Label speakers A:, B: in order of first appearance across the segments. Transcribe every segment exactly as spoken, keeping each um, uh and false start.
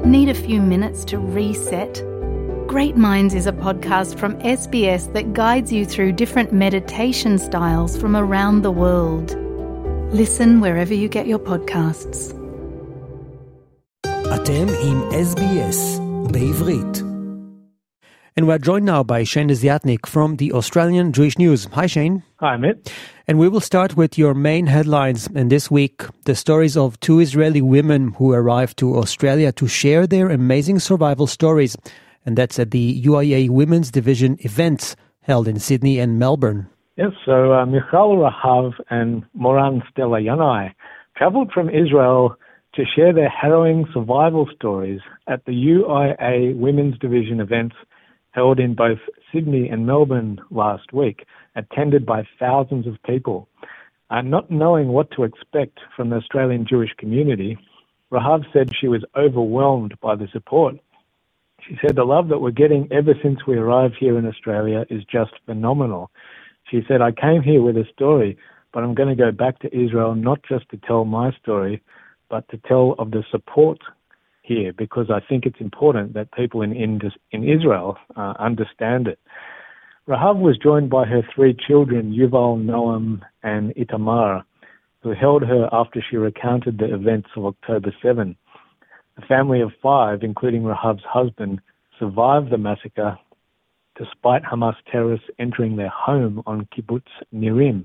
A: Need a few minutes to reset? Great Minds is a podcast from S B S that guides you through different meditation styles from around the world. Listen wherever you get your podcasts.
B: אתם עם S B S בעברית.
C: And we're joined now by Shane Desiatnik from the Australian Jewish News. Hi, Shane.
D: Hi, Amit.
C: And we will start with your main headlines. And this week, the stories of two Israeli women who arrived to Australia to share their amazing survival stories. And that's at the U I A Women's Division events held in Sydney and Melbourne.
D: Yes, so uh, Michal Rahav and Moran Stella Yanai travelled from Israel to share their harrowing survival stories at the U I A Women's Division events held in both Sydney and Melbourne last week, attended by thousands of people. Uh, not knowing what to expect from the Australian Jewish community, Rahav said she was overwhelmed by the support. She said the love that we're getting ever since we arrived here in Australia is just phenomenal. She said, I came here with a story, but I'm going to go back to Israel not just to tell my story, but to tell of the support here, because I think it's important that people in in, in Israel uh, understand it. Rahav was joined by her three children, Yuval, Noam, and Itamar, who held her after she recounted the events of October seventh. A family of five, including Rahav's husband, survived the massacre despite Hamas terrorists entering their home on Kibbutz Nirim.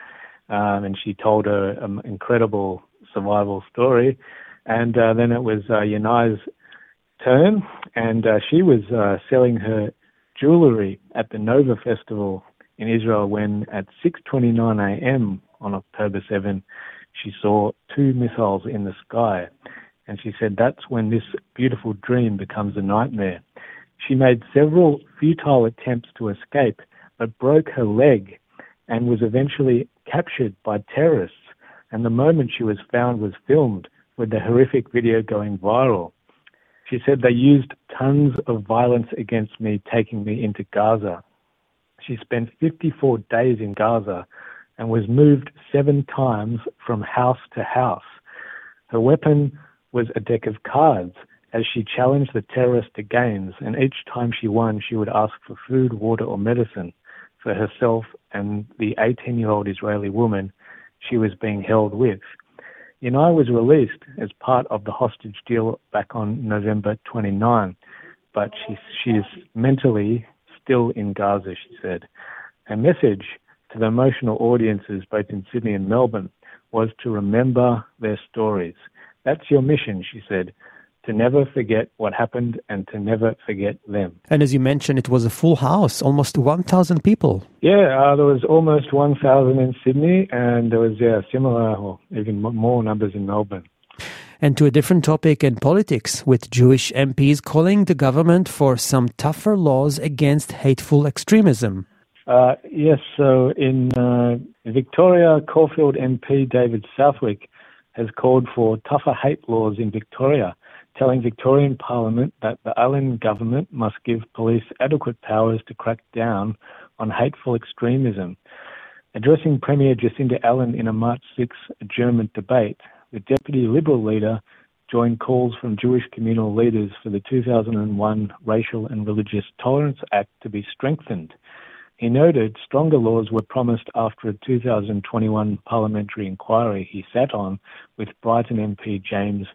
D: Um, and she told her an incredible survival story. And uh, then it was uh, Yanai's turn, and uh, she was uh, selling her jewellery at the Nova Festival in Israel when at six twenty-nine a.m. on October seventh, she saw two missiles in the sky. And she said that's when this beautiful dream becomes a nightmare. She made several futile attempts to escape, but broke her leg and was eventually captured by terrorists. And the moment she was found was filmed, with the horrific video going viral. She said they used tons of violence against me, taking me into Gaza. She spent fifty-four days in Gaza and was moved seven times from house to house. Her weapon was a deck of cards as she challenged the terrorists to games, and each time she won, she would ask for food, water, or medicine for herself and the eighteen-year-old Israeli woman she was being held with. Yanai was released as part of the hostage deal back on November twenty-ninth, but she, she is mentally still in Gaza, she said. Her message to the emotional audiences both in Sydney and Melbourne was to remember their stories. That's your mission, she said, to never forget what happened and to never forget them.
C: And as you mentioned, it was a full house, almost one thousand people.
D: Yeah, uh, there was almost one thousand in Sydney, and there was yeah, similar or even more numbers in Melbourne.
C: And to a different topic in politics, with Jewish M Ps calling the government for some tougher laws against hateful extremism.
D: Uh, yes, so in uh, Victoria, Caulfield M P David Southwick has called for tougher hate laws in Victoria, telling Victorian Parliament that the Allen government must give police adequate powers to crack down on hateful extremism. Addressing Premier Jacinda Allen in a March sixth adjournment debate, the Deputy Liberal leader joined calls from Jewish communal leaders for the two thousand one Racial and Religious Tolerance Act to be strengthened. He noted stronger laws were promised after a two thousand twenty-one parliamentary inquiry he sat on with Brighton M P James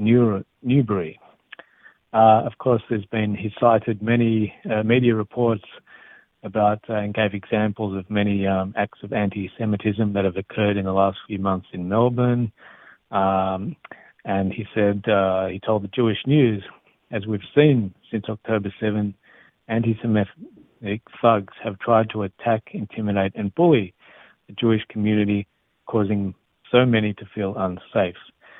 D: Newbury. Uh, of course, there's been, he cited many uh, media reports about uh, and gave examples of many um, acts of anti-Semitism that have occurred in the last few months in Melbourne. Um, and he said, uh, he told the Jewish News, as we've seen since October seventh, anti-Semitic thugs have tried to attack, intimidate and bully the Jewish community, causing so many to feel unsafe.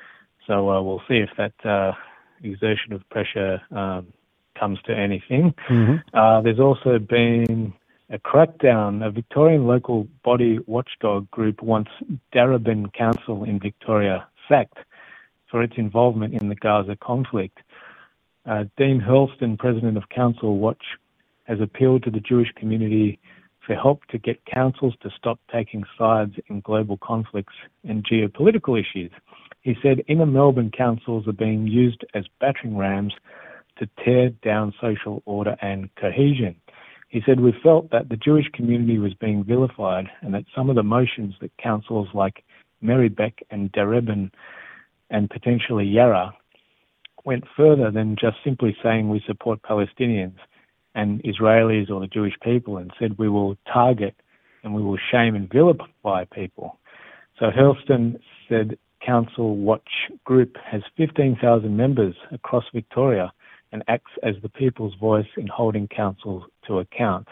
D: So uh, we'll see if that uh, exertion of pressure um, comes to anything. Mm-hmm. Uh, there's also been a crackdown. A Victorian local body watchdog group wants Darebin Council in Victoria sacked for its involvement in the Gaza conflict. Uh, Dean Hurlston, president of Council Watch, has appealed to the Jewish community for help to get councils to stop taking sides in global conflicts and geopolitical issues. He He said inner Melbourne councils are being used as battering rams to tear down social order and cohesion. He said, we felt that the Jewish community was being vilified and that some of the motions that councils like Marybeck and Darebin and potentially Yarra went further than just simply saying we support Palestinians and Israelis or the Jewish people, and said we will target and we will shame and vilify people. So Hurlston said Council Watch Group has fifteen thousand members across Victoria and acts as the people's voice in holding council to account.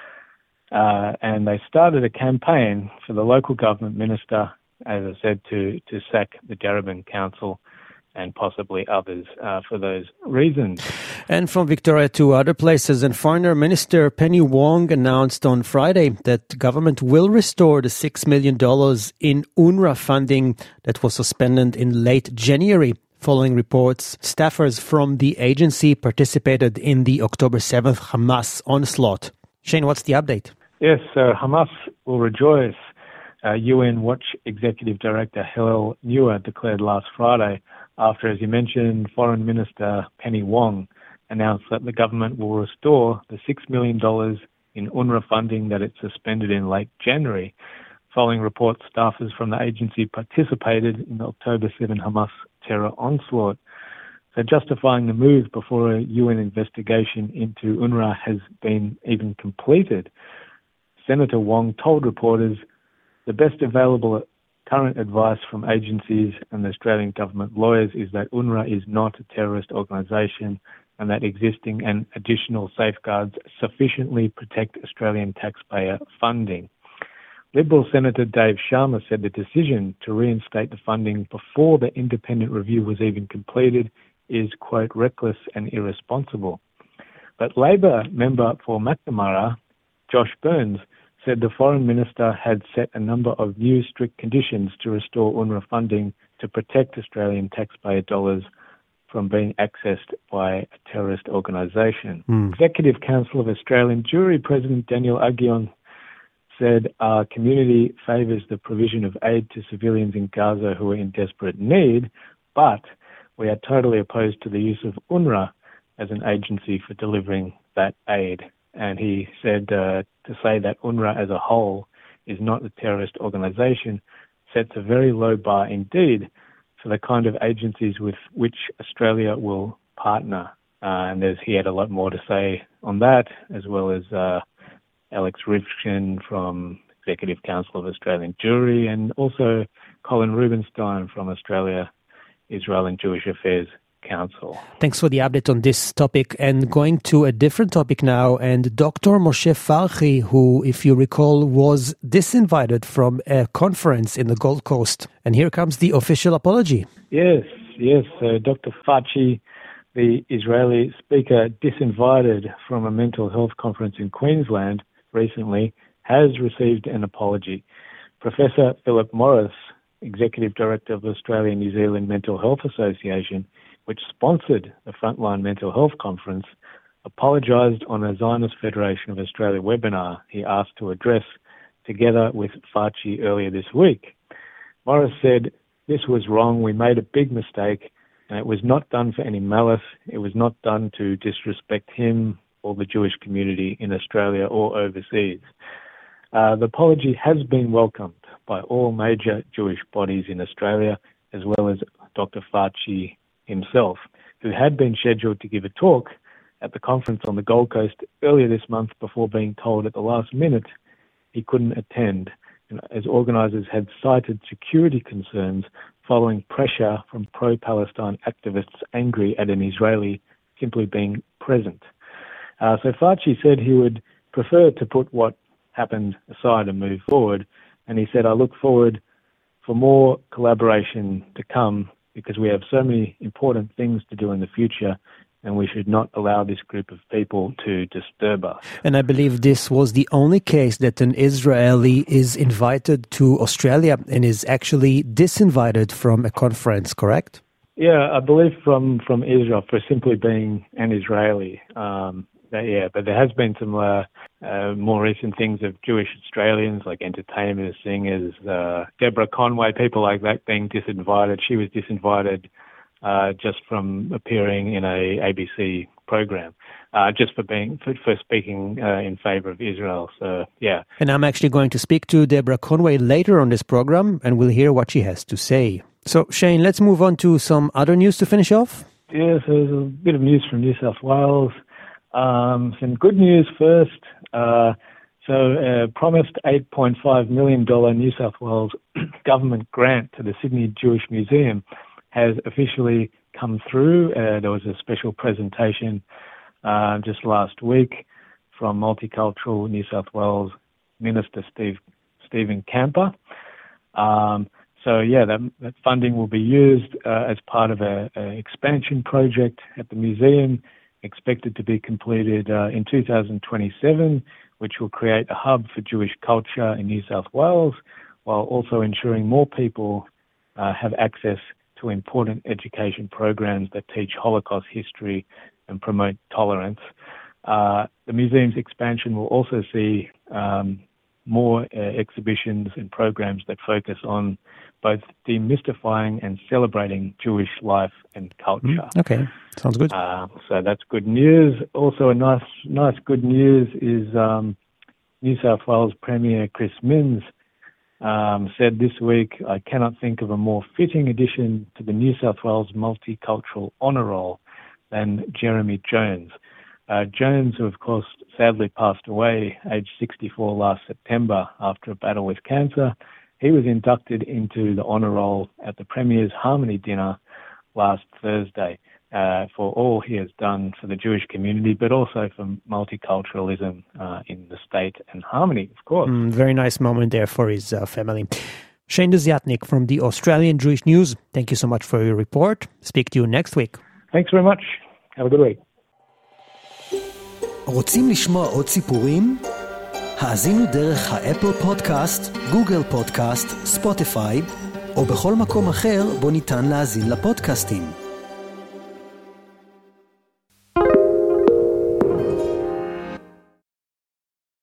D: Uh, and they started a campaign for the local government minister, as I said, to, to sack the Darebin Council and possibly others uh, for those reasons.
C: And from Victoria to other places, and Foreign Minister Penny Wong announced on Friday that government will restore the six million dollars in UNRWA funding that was suspended in late January. Following reports, staffers from the agency participated in the October seventh Hamas onslaught. Shane, what's the update?
D: Yes, so Hamas will rejoice. Uh, U N Watch Executive Director Hillel Neuer declared last Friday after, as you mentioned, Foreign Minister Penny Wong announced that the government will restore the six million dollars in UNRWA funding that it suspended in late January. Following reports, staffers from the agency participated in the October seventh Hamas terror onslaught. So justifying the move before a U N investigation into UNRWA has been even completed, Senator Wong told reporters the best available current advice from agencies and the Australian government lawyers is that UNRWA is not a terrorist organisation and that existing and additional safeguards sufficiently protect Australian taxpayer funding. Liberal Senator Dave Sharma said the decision to reinstate the funding before the independent review was even completed is, quote, reckless and irresponsible. But Labor member for Macnamara, Josh Burns, said the Foreign Minister had set a number of new strict conditions to restore UNRWA funding to protect Australian taxpayer dollars from being accessed by a terrorist organisation. Mm. Executive Council of Australian Jewry President Daniel Aguillon said our community favours the provision of aid to civilians in Gaza who are in desperate need, but we are totally opposed to the use of UNRWA as an agency for delivering that aid. And he said uh, to say that UNRWA as a whole is not a terrorist organisation sets a very low bar indeed for the kind of agencies with which Australia will partner. Uh, and there's, he had a lot more to say on that, as well as uh, Alex Rifkin from Executive Council of Australian Jewry, and also Colin Rubenstein from Australia, Israel and Jewish Affairs Council.
C: Thanks for the update on this topic. And going to a different topic now, and Doctor Moshe Farhi, who, if you recall, was disinvited from a conference in the Gold Coast. And here comes the official apology.
D: Yes, yes. Uh, Doctor Farhi, the Israeli speaker, disinvited from a mental health conference in Queensland recently, has received an apology. Professor Philip Morris, Executive Director of the Australian New Zealand Mental Health Association, which sponsored the Frontline Mental Health Conference, apologised on a Zionist Federation of Australia webinar he asked to address together with Farhi earlier this week. Morris said, "This was wrong. We made a big mistake, and it was not done for any malice. It was not done to disrespect him or the Jewish community in Australia or overseas." Uh, the apology has been welcomed by all major Jewish bodies in Australia, as well as Doctor Farhi himself, who had been scheduled to give a talk at the conference on the Gold Coast earlier this month before being told at the last minute he couldn't attend, as organisers had cited security concerns following pressure from pro-Palestine activists angry at an Israeli simply being present. Uh, so Farhi said he would prefer to put what happened aside and move forward, and he said, "I look forward for more collaboration to come because we have so many important things to do in the future, and we should not allow this group of people to disturb us."
C: And I believe this was the only case that an Israeli is invited to Australia and is actually disinvited from a conference, correct?
D: Yeah, I believe from, from Israel for simply being an Israeli. Um, that, yeah, but there has been some uh, uh, more recent things of Jewish Australians, like entertainers, singers, uh, Deborah Conway, people like that being disinvited. She was disinvited uh, just from appearing in a A B C program, uh, just for being for, for speaking uh, in favour of Israel. So, yeah.
C: And I'm actually going to speak to Deborah Conway later on this program, and we'll hear what she has to say. So, Shane, let's move on to some other news to finish off.
D: Yeah, so there's a bit of news from New South Wales. Um, some good news first. Uh, so a promised eight point five million dollars New South Wales government grant to the Sydney Jewish Museum has officially come through. Uh, there was a special presentation uh, just last week from Multicultural New South Wales Minister Steve Stephen Camper. Um, So, yeah, that, that funding will be used uh, as part of an expansion project at the museum, expected to be completed uh, in two thousand twenty-seven, which will create a hub for Jewish culture in New South Wales, while also ensuring more people uh, have access to important education programs that teach Holocaust history and promote tolerance. Uh, the museum's expansion will also see um, more uh, exhibitions and programs that focus on both demystifying and celebrating Jewish life and culture.
C: Mm, okay, sounds good.
D: Uh, so that's good news. Also, a nice, nice good news is um, New South Wales Premier Chris Minns um, said this week, "I cannot think of a more fitting addition to the New South Wales Multicultural Honour Roll than Jeremy Jones." Uh, Jones, who of course sadly passed away aged sixty-four last September after a battle with cancer, he was inducted into the honour roll at the Premier's Harmony Dinner last Thursday uh, for all he has done for the Jewish community, but also for multiculturalism uh, in the state and harmony, of course.
C: Mm, very nice moment there for his uh, family. Shane Desiatnik from the Australian Jewish News, thank you so much for your report. Speak to you next week.
D: Thanks very much. Have a good week.
B: רוצים לשמוע עוד סיפורים? האזינו דרך האפל פודקאסט, גוגל פודקאסט, ספוטיפיי, או בכל מקום אחר בו ניתן להאזין לפודקאסטים.